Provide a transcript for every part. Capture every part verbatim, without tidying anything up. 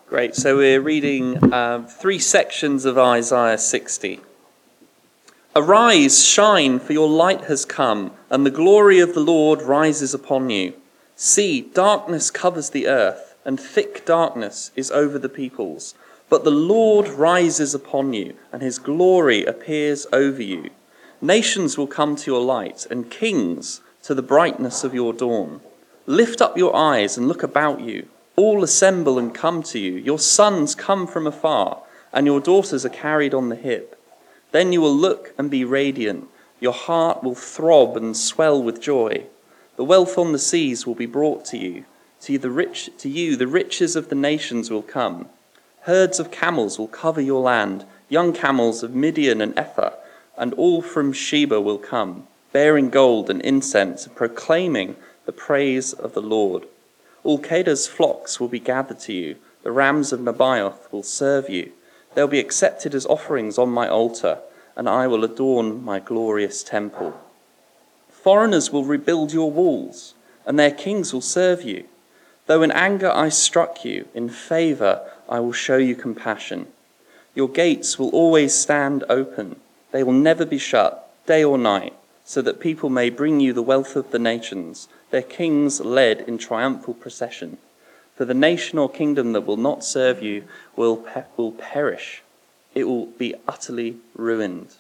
Great, so we're reading um, three sections of Isaiah sixty. Arise, shine, for your light has come, and the glory of the Lord rises upon you. See, darkness covers the earth, and thick darkness is over the peoples. But the Lord rises upon you, and his glory appears over you. Nations will come to your light, and kings to the brightness of your dawn. Lift up your eyes and look about you. All assemble and come to you. Your sons come from afar, and your daughters are carried on the hip. Then you will look and be radiant. Your heart will throb and swell with joy. The wealth on the seas will be brought to you. To you, the rich, to you, the riches of the nations will come. Herds of camels will cover your land. Young camels of Midian and Ephah, and all from Sheba will come, bearing gold and incense, and proclaiming the praise of the Lord. All Kedar's flocks will be gathered to you. The rams of Nebaioth will serve you. They'll be accepted as offerings on my altar, and I will adorn my glorious temple. Foreigners will rebuild your walls, and their kings will serve you. Though in anger I struck you, in favor I will show you compassion. Your gates will always stand open. They will never be shut, day or night, so that people may bring you the wealth of the nations, their kings led in triumphal procession. For the nation or kingdom that will not serve you will, pe- will perish. It will be utterly ruined.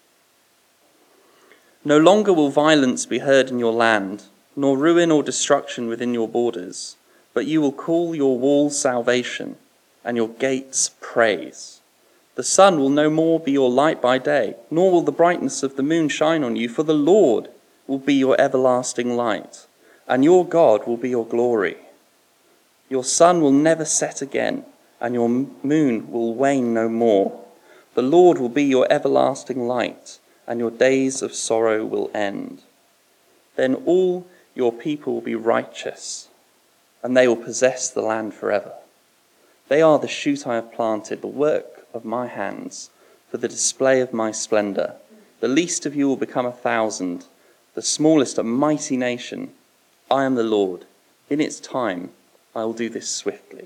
No longer will violence be heard in your land, nor ruin or destruction within your borders, but you will call your walls salvation and your gates praise. The sun will no more be your light by day, nor will the brightness of the moon shine on you, for the Lord will be your everlasting light, and your God will be your glory. Your sun will never set again, and your moon will wane no more. The Lord will be your everlasting light, and your days of sorrow will end. Then all your people will be righteous, and they will possess the land forever. They are the shoot I have planted, the work of my hands, for the display of my splendor. The least of you will become a thousand, the smallest a mighty nation. I am the Lord. In its time, I will do this swiftly.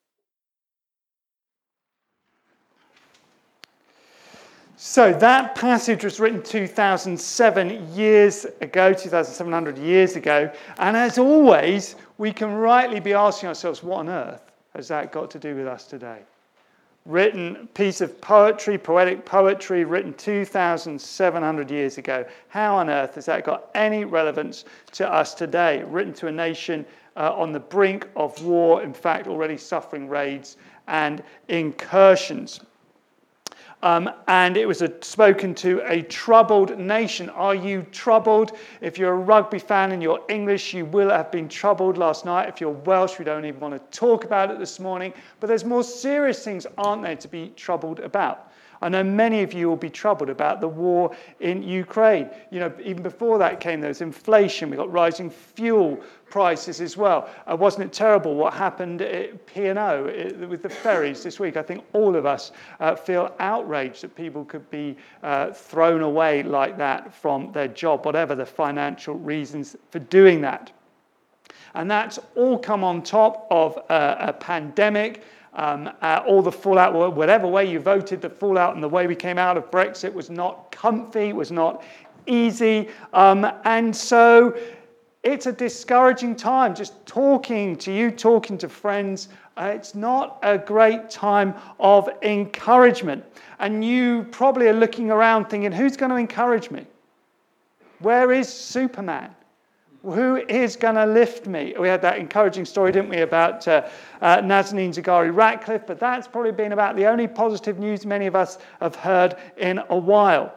So that passage was written two thousand seven years ago, two thousand seven hundred years ago. And as always, we can rightly be asking ourselves, what on earth has that got to do with us today? Written piece of poetry, poetic poetry, written two thousand seven hundred years ago. How on earth has that got any relevance to us today? Written to a nation uh, on the brink of war, in fact, already suffering raids and incursions. Um, and it was a, spoken to a troubled nation. Are you troubled? If you're a rugby fan and you're English, you will have been troubled last night. If you're Welsh, we don't even want to talk about it this morning. But there's more serious things, aren't there, to be troubled about? I know many of you will be troubled about the war in Ukraine. You know, even before that came, there was inflation. We got rising fuel prices as well. Uh, wasn't it terrible what happened at P and O with the ferries this week? I think all of us uh, feel outraged that people could be uh, thrown away like that from their job, whatever the financial reasons for doing that. And that's all come on top of uh, a pandemic. Um, uh, all the fallout, whatever way you voted, the fallout and the way we came out of Brexit was not comfy, was not easy. Um, and so it's a discouraging time. Just talking to you, talking to friends, uh, it's not a great time of encouragement. And you probably are looking around thinking, who's going to encourage me? Where is Superman? Who is going to lift me? We had that encouraging story, didn't we, about uh, uh, Nazanin Zaghari-Ratcliffe, but that's probably been about the only positive news many of us have heard in a while.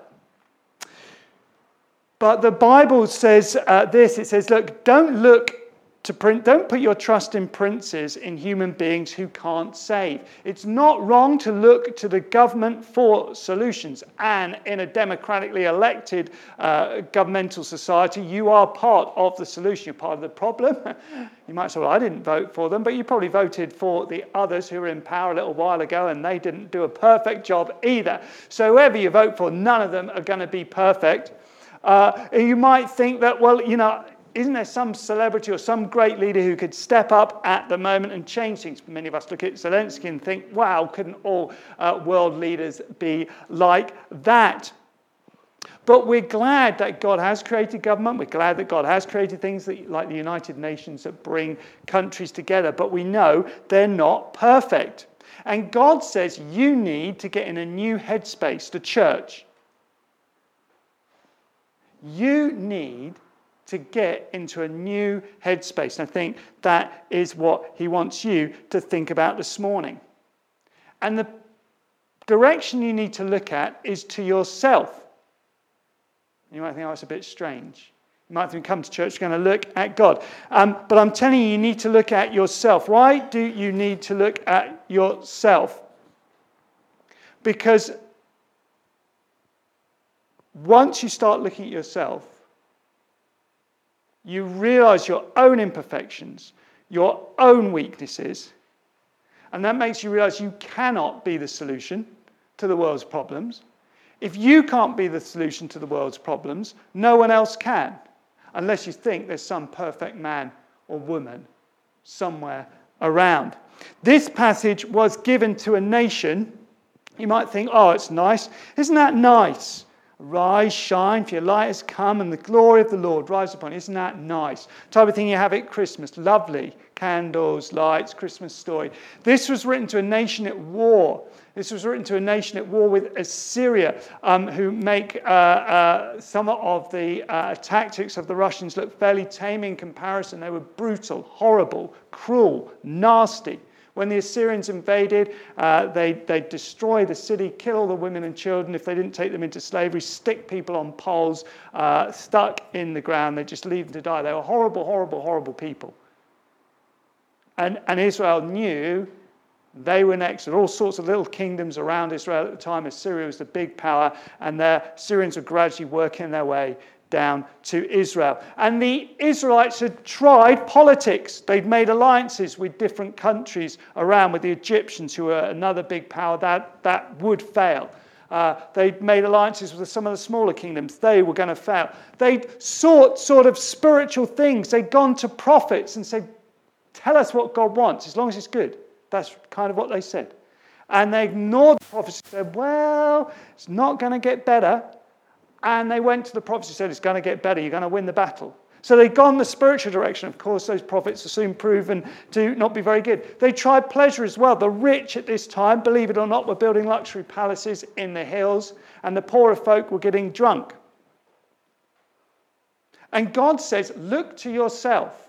But the Bible says uh, this, it says, look, don't look to print, don't put your trust in princes, in human beings who can't save. It's not wrong to look to the government for solutions. And in a democratically elected uh, governmental society, you are part of the solution. You're part of the problem. You might say, well, I didn't vote for them, but you probably voted for the others who were in power a little while ago, and they didn't do a perfect job either. So whoever you vote for, none of them are going to be perfect. Uh, you might think that, well, you know, isn't there some celebrity or some great leader who could step up at the moment and change things? Many of us look at Zelensky and think, wow, couldn't all uh, world leaders be like that? But we're glad that God has created government. We're glad that God has created things that, like the United Nations that bring countries together. But we know they're not perfect. And God says you need to get in a new headspace, the church. You need to get into a new headspace. And I think that is what he wants you to think about this morning. And the direction you need to look at is to yourself. You might think, oh, it's a bit strange. You might think, come to church, you're going to look at God. Um, but I'm telling you, you need to look at yourself. Why do you need to look at yourself? Because once you start looking at yourself, you realize your own imperfections, your own weaknesses, and that makes you realize you cannot be the solution to the world's problems. If you can't be the solution to the world's problems, no one else can, unless you think there's some perfect man or woman somewhere around. This passage was given to a nation. You might think, oh, it's nice. Isn't that nice? Rise, shine, for your light has come, and the glory of the Lord rise upon you. Isn't that nice? Type of thing you have at Christmas. Lovely. Candles, lights, Christmas story. This was written to a nation at war. This was written to a nation at war with Assyria, um, who make uh, uh, some of the uh, tactics of the Russians look fairly tame in comparison. They were brutal, horrible, cruel, nasty. When the Assyrians invaded, uh, they they'd destroy the city, kill all the women and children. If they didn't take them into slavery, stick people on poles, uh, stuck in the ground. They'd just leave them to die. They were horrible, horrible, horrible people. And, and Israel knew they were next. There were all sorts of little kingdoms around Israel at the time. Assyria was the big power, and the Syrians were gradually working their way down to Israel. And the Israelites had tried politics. They'd made alliances with different countries around, with the Egyptians, who were another big power. That, that would fail. Uh, they'd made alliances with some of the smaller kingdoms. They were going to fail. They'd sought sort of spiritual things. They'd gone to prophets and said, tell us what God wants, as long as it's good. That's kind of what they said. And they ignored the prophets and said, well, it's not going to get better. And they went to the prophets and said, it's going to get better. You're going to win the battle. So they'd gone the spiritual direction. Of course, those prophets are soon proven to not be very good. They tried pleasure as well. The rich at this time, believe it or not, were building luxury palaces in the hills, and the poorer folk were getting drunk. And God says, look to yourself.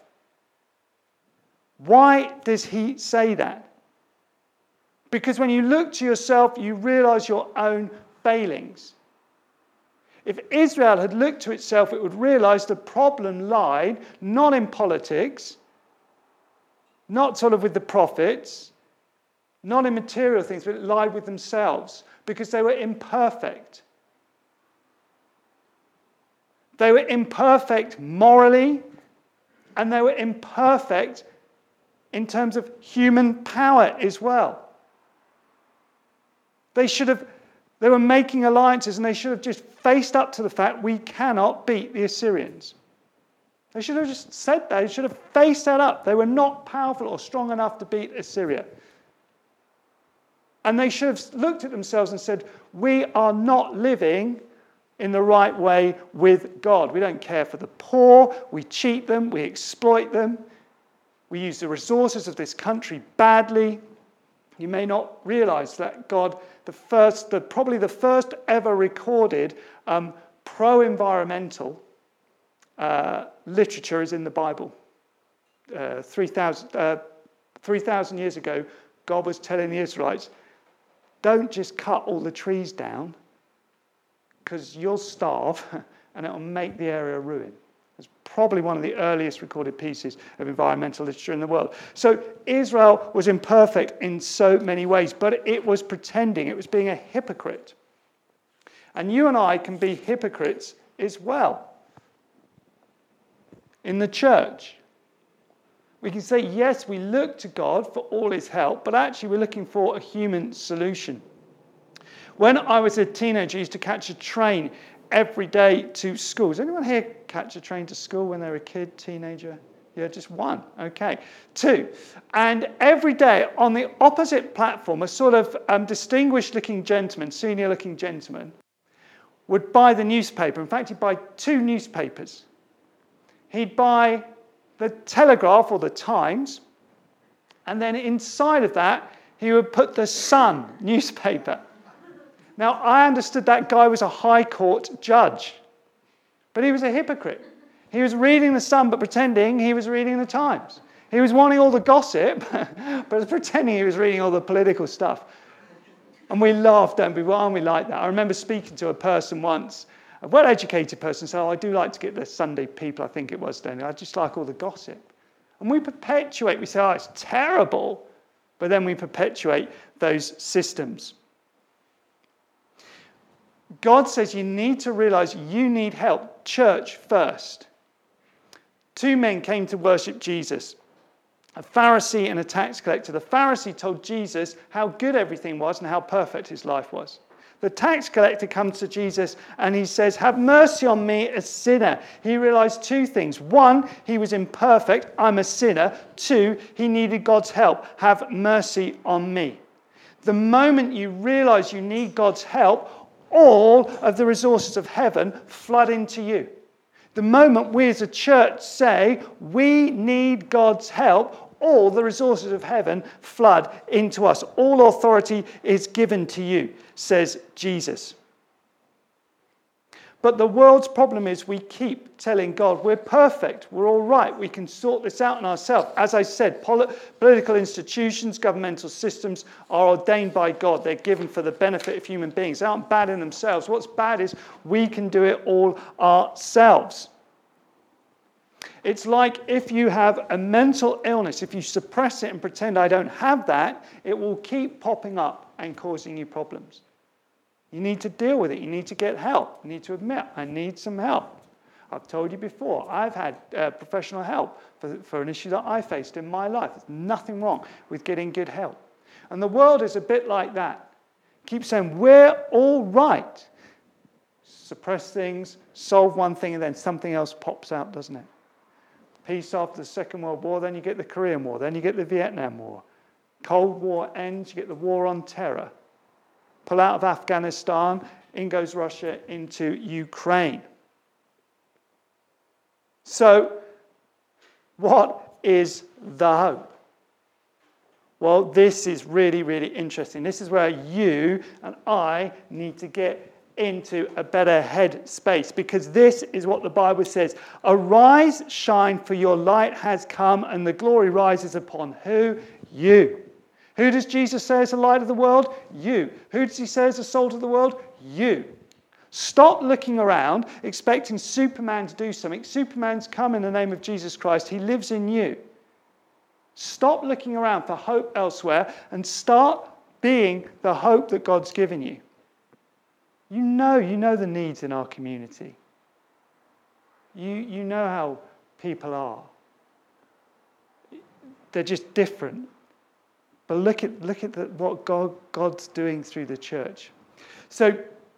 Why does he say that? Because when you look to yourself, you realize your own failings. If Israel had looked to itself, it would realize the problem lied not in politics, not sort of with the prophets, not in material things, but it lied with themselves, because they were imperfect. They were imperfect morally, and they were imperfect in terms of human power as well. They should have, they were making alliances, and they should have just faced up to the fact we cannot beat the Assyrians. They should have just said that. They should have faced that up. They were not powerful or strong enough to beat Assyria. And they should have looked at themselves and said, we are not living in the right way with God. We don't care for the poor. We cheat them. We exploit them. We use the resources of this country badly. You may not realize that God, the first, the, probably the first ever recorded um, pro-environmental uh, literature is in the Bible. Uh, three thousand, uh, three thousand years ago, God was telling the Israelites, don't just cut all the trees down, because you'll starve and it'll make the area a ruin. It's probably one of the earliest recorded pieces of environmental literature in the world. So Israel was imperfect in so many ways, but it was pretending. It was being a hypocrite. And you and I can be hypocrites as well in the church. We can say, yes, we look to God for all his help, but actually we're looking for a human solution. When I was a teenager, I used to catch a train every day to school. Does anyone here catch a train to school when they were a kid, teenager? Yeah, just one. Okay. Two. And every day on the opposite platform, a sort of um, distinguished-looking gentleman, senior-looking gentleman, would buy the newspaper. In fact, he'd buy two newspapers. He'd buy the Telegraph or the Times, and then inside of that, he would put the Sun newspaper. Now, I understood that guy was a high court judge, but he was a hypocrite. He was reading the Sun, but pretending he was reading the Times. He was wanting all the gossip, but pretending he was reading all the political stuff. And we laughed, don't we? Why aren't we like that? I remember speaking to a person once, a well-educated person, said, oh, I do like to get the Sunday People, I think it was, don't I? I just like all the gossip. And we perpetuate, we say, oh, it's terrible, but then we perpetuate those systems. God says you need to realize you need help. Church first. Two men came to worship Jesus, a Pharisee and a tax collector. The Pharisee told Jesus how good everything was and how perfect his life was. The tax collector comes to Jesus and he says, have mercy on me, a sinner. He realized two things. One, he was imperfect. I'm a sinner. Two, he needed God's help. Have mercy on me. The moment you realize you need God's help, all of the resources of heaven flood into you. The moment we as a church say we need God's help, all the resources of heaven flood into us. All authority is given to you, says Jesus. But the world's problem is we keep telling God we're perfect, we're all right, we can sort this out in ourselves. As I said, pol- political institutions, governmental systems are ordained by God. They're given for the benefit of human beings. They aren't bad in themselves. What's bad is we can do it all ourselves. It's like if you have a mental illness, if you suppress it and pretend I don't have that, it will keep popping up and causing you problems. You need to deal with it. You need to get help. You need to admit, I need some help. I've told you before, I've had uh, professional help for, for an issue that I faced in my life. There's nothing wrong with getting good help. And the world is a bit like that. Keep saying, we're all right. Suppress things, solve one thing, and then something else pops out, doesn't it? Peace after the Second World War, then you get the Korean War, then you get the Vietnam War. Cold War ends, you get the war on terror. Pull out of Afghanistan, in goes Russia into Ukraine. So, what is the hope? Well, this is really, really interesting. This is where you and I need to get into a better head space, because this is what the Bible says. Arise, shine, for your light has come, and the glory rises upon who? You. Who does Jesus say is the light of the world? You. Who does he say is the salt of the world? You. Stop looking around expecting Superman to do something. Superman's come in the name of Jesus Christ. He lives in you. Stop looking around for hope elsewhere and start being the hope that God's given you. You know, you know the needs in our community. You, you know how people are. They're just different. But look at look at the, what God God's doing through the church. So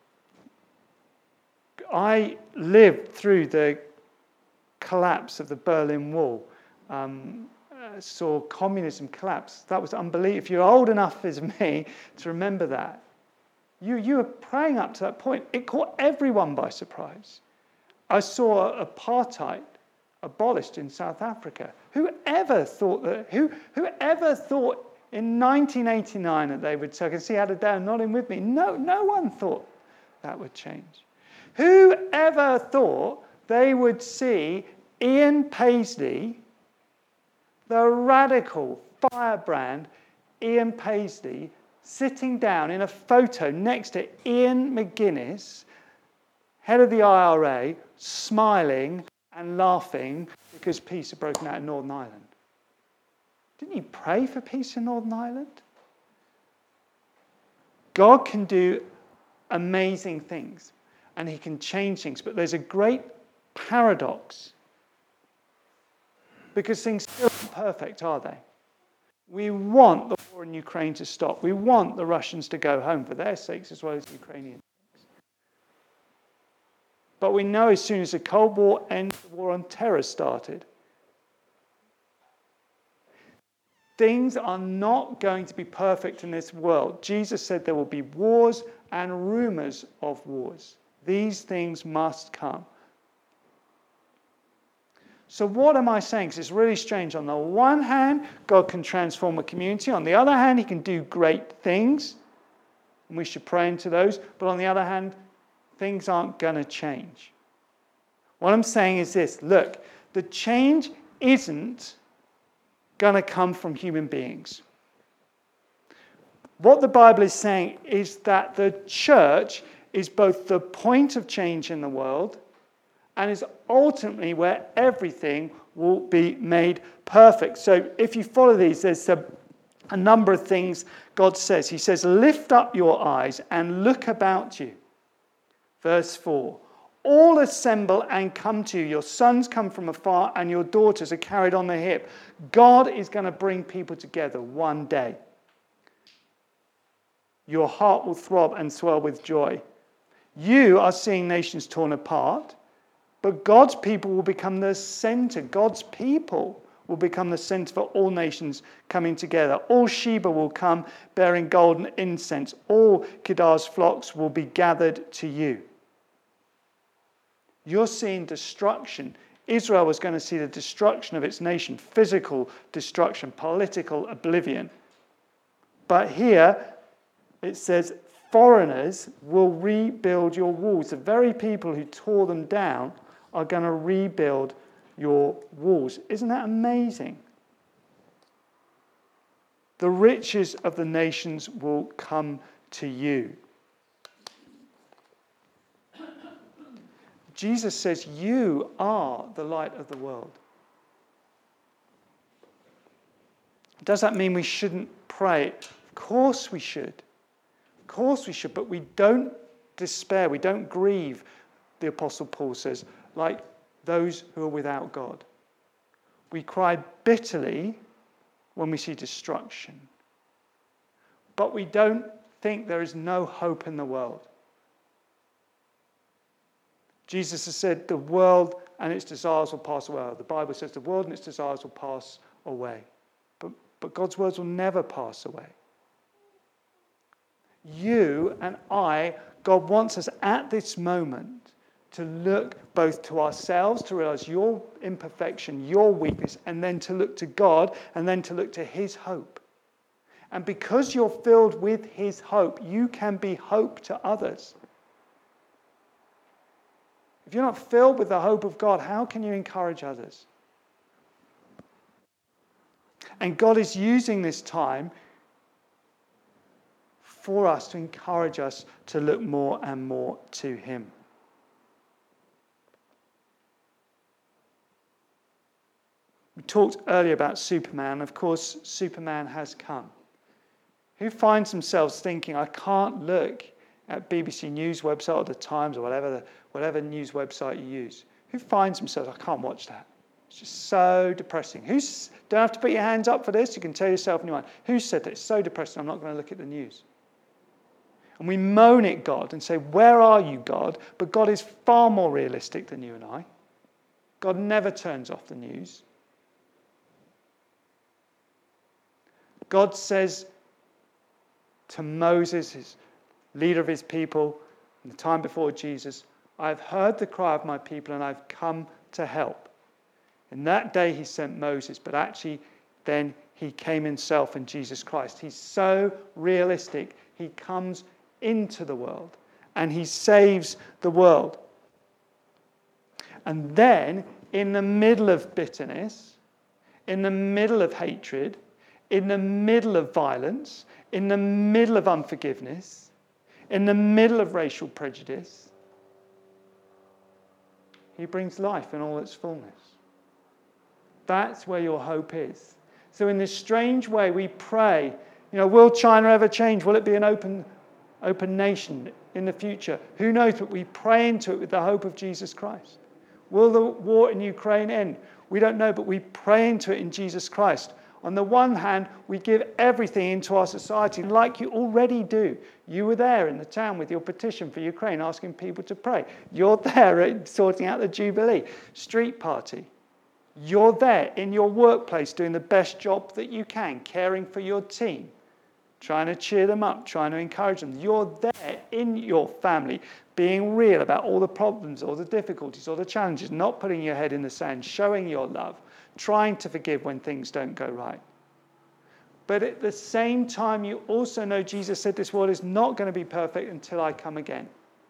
I lived through the collapse of the Berlin Wall. Um, saw communism collapse. That was unbelievable. If you're old enough as me to remember that, you you were praying up to that point. It caught everyone by surprise. I saw apartheid abolished in South Africa. Whoever thought that? Who whoever thought? In nineteen eighty-nine, that they would say, I can see Adam down nodding with me. No, no one thought that would change. Whoever thought they would see Ian Paisley, the radical firebrand Ian Paisley, sitting down in a photo next to Ian McGuinness, head of the I R A, smiling and laughing because peace had broken out in Northern Ireland? Didn't you pray for peace in Northern Ireland? God can do amazing things and he can change things, but there's a great paradox because things still aren't perfect, are they? We want the war in Ukraine to stop. We want the Russians to go home for their sakes as well as the Ukrainians. But we know as soon as the Cold War ended, the war on terror started. Things are not going to be perfect in this world. Jesus said there will be wars and rumors of wars. These things must come. So what am I saying? Because it's really strange. On the one hand, God can transform a community. On the other hand, he can do great things. And we should pray into those. But on the other hand, things aren't going to change. What I'm saying is this. Look, the change isn't going to come from human beings. What the Bible is saying is that the church is both the point of change in the world and is ultimately where everything will be made perfect. So if you follow these, there's a, a number of things God says. He says, lift up your eyes and look about you. Verse four. All assemble and come to you. Your sons come from afar and your daughters are carried on the hip. God is going to bring people together one day. Your heart will throb and swell with joy. You are seeing nations torn apart, but God's people will become the center. God's people will become the center for all nations coming together. All Sheba will come bearing golden incense. All Kedar's flocks will be gathered to you. You're seeing destruction. Israel was going to see the destruction of its nation, physical destruction, political oblivion. But here it says, foreigners will rebuild your walls. The very people who tore them down are going to rebuild your walls. Isn't that amazing? The riches of the nations will come to you. Jesus says, you are the light of the world. Does that mean we shouldn't pray? Of course we should. Of course we should, but we don't despair, we don't grieve, the Apostle Paul says, like those who are without God. We cry bitterly when we see destruction, but we don't think there is no hope in the world. Jesus has said the world and its desires will pass away. The Bible says the world and its desires will pass away. But, but God's words will never pass away. You and I, God wants us at this moment to look both to ourselves, to realize your imperfection, your weakness, and then to look to God, and then to look to his hope. And because you're filled with his hope, you can be hope to others. If you're not filled with the hope of God, how can you encourage others? And God is using this time for us to encourage us to look more and more to him. We talked earlier about Superman. Of course, Superman has come. Who finds themselves thinking, I can't look at B B C News website or the Times or whatever, whatever news website you use. Who finds themselves, I can't watch that. It's just so depressing. Who's, don't have to put your hands up for this. You can tell yourself in your mind. Who said that? It's so depressing, I'm not going to look at the news. And we moan at God and say, where are you, God? But God is far more realistic than you and I. God never turns off the news. God says to Moses, his leader of his people, in the time before Jesus, I've heard the cry of my people and I've come to help. In that day he sent Moses, but actually then he came himself in Jesus Christ. He's so realistic. He comes into the world and he saves the world. And then in the middle of bitterness, in the middle of hatred, in the middle of violence, in the middle of unforgiveness, in the middle of racial prejudice, he brings life in all its fullness. That's where your hope is. So in this strange way, we pray, you know, will China ever change? Will it be an open, open nation in the future? Who knows? But we pray into it with the hope of Jesus Christ. Will the war in Ukraine end? We don't know, but we pray into it in Jesus Christ. On the one hand, we give everything into our society like you already do. You were there in the town with your petition for Ukraine, asking people to pray. You're there sorting out the Jubilee street party. You're there in your workplace doing the best job that you can, caring for your team, trying to cheer them up, trying to encourage them. You're there in your family, being real about all the problems, all the difficulties, all the challenges, not putting your head in the sand, showing your love, trying to forgive when things don't go right. But at the same time, you also know Jesus said this world is not going to be perfect until I come again.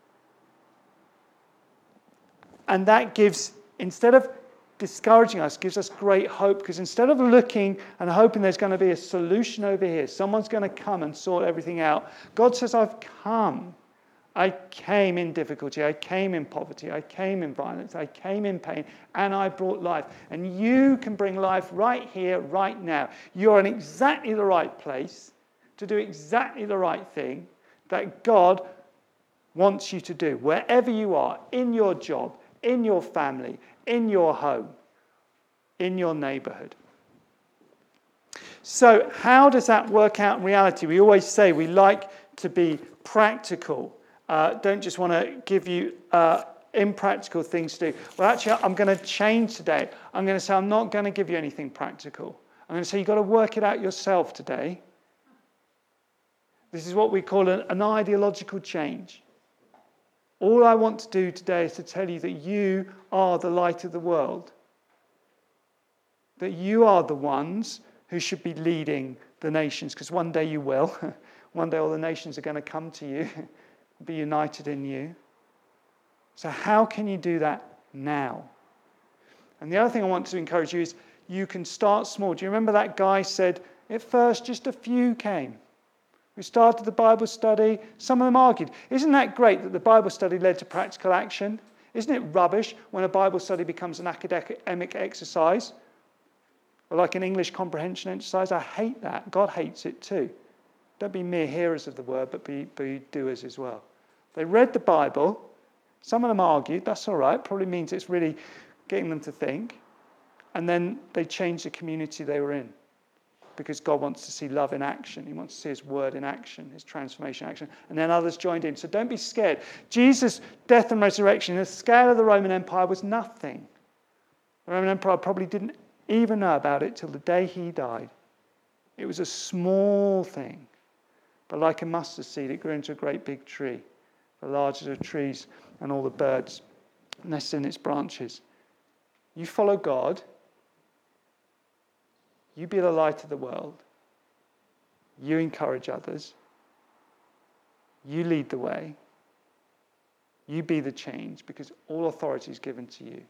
And that gives, instead of discouraging us, gives us great hope, because instead of looking and hoping there's going to be a solution over here, someone's going to come and sort everything out, God says, I've come. I came in difficulty, I came in poverty, I came in violence, I came in pain, and I brought life. And you can bring life right here, right now. You're in exactly the right place to do exactly the right thing that God wants you to do. Wherever you are, in your job, in your family, in your home, in your neighborhood. So how does that work out in reality? We always say we like to be practical. Uh, don't just want to give you uh, impractical things to do. Well, actually, I'm going to change today. I'm going to say I'm not going to give you anything practical. I'm going to say you've got to work it out yourself today. This is what we call an, an ideological change. All I want to do today is to tell you that you are the light of the world. That you are the ones who should be leading the nations, because one day you will. One day all the nations are going to come to you. Be united in you. So how can you do that now? And the other thing I want to encourage you is you can start small. Do you remember that guy said, at first just a few came. We started the Bible study. Some of them argued. Isn't that great that the Bible study led to practical action? Isn't it rubbish when a Bible study becomes an academic exercise? Or like an English comprehension exercise? I hate that. God hates it too. Don't be mere hearers of the word, but be, be doers as well. They read the Bible. Some of them argued. That's all right. Probably means it's really getting them to think. And then they changed the community they were in. Because God wants to see love in action. He wants to see his word in action, his transformation in action. And then others joined in. So don't be scared. Jesus' death and resurrection, the scale of the Roman Empire was nothing. The Roman Empire probably didn't even know about it till the day he died. It was a small thing. But like a mustard seed, it grew into a great big tree. The larger the trees and all the birds nest in its branches. You follow God. You be the light of the world. You encourage others. You lead the way. You be the change, because all authority is given to you.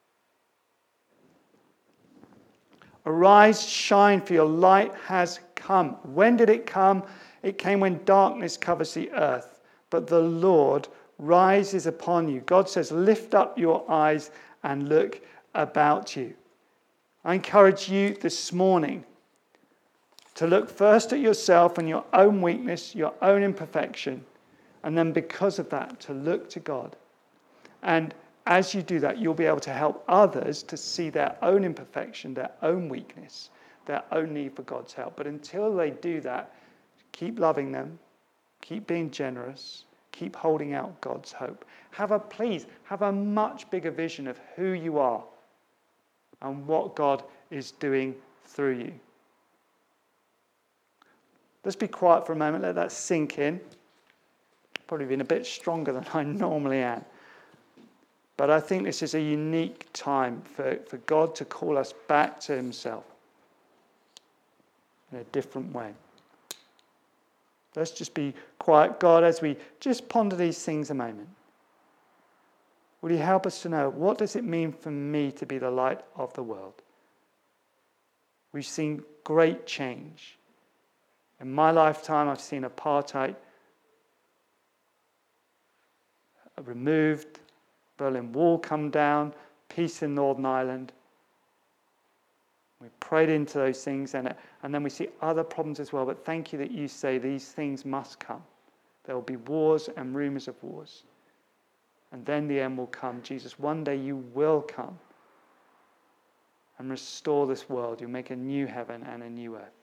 Arise, shine, for your light has come. When did it come? It came when darkness covers the earth, but the Lord rises upon you. God says, lift up your eyes and look about you. I encourage you this morning to look first at yourself and your own weakness, your own imperfection, and then because of that, to look to God. And as you do that, you'll be able to help others to see their own imperfection, their own weakness, their own need for God's help. But until they do that, keep loving them, keep being generous, keep holding out God's hope. Have a, please, have a much bigger vision of who you are and what God is doing through you. Let's be quiet for a moment, let that sink in. Probably been a bit stronger than I normally am. But I think this is a unique time for, for God to call us back to himself in a different way. Let's just be quiet, God, as we just ponder these things a moment. Will you help us to know, what does it mean for me to be the light of the world? We've seen great change. In my lifetime, I've seen apartheid removed, Berlin Wall come down, peace in Northern Ireland. We prayed into those things, and, and then we see other problems as well. But thank you that you say these things must come. There will be wars and rumors of wars. And then the end will come. Jesus, one day you will come. and restore this world. You'll make a new heaven and a new earth.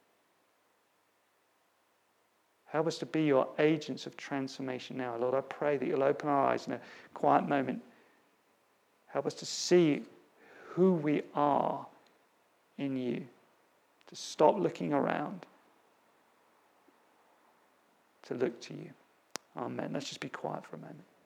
Help us to be your agents of transformation now. Lord, I pray that you'll open our eyes in a quiet moment. Help us to see who we are in you, to stop looking around, to look to you. Amen. Let's just be quiet for a moment.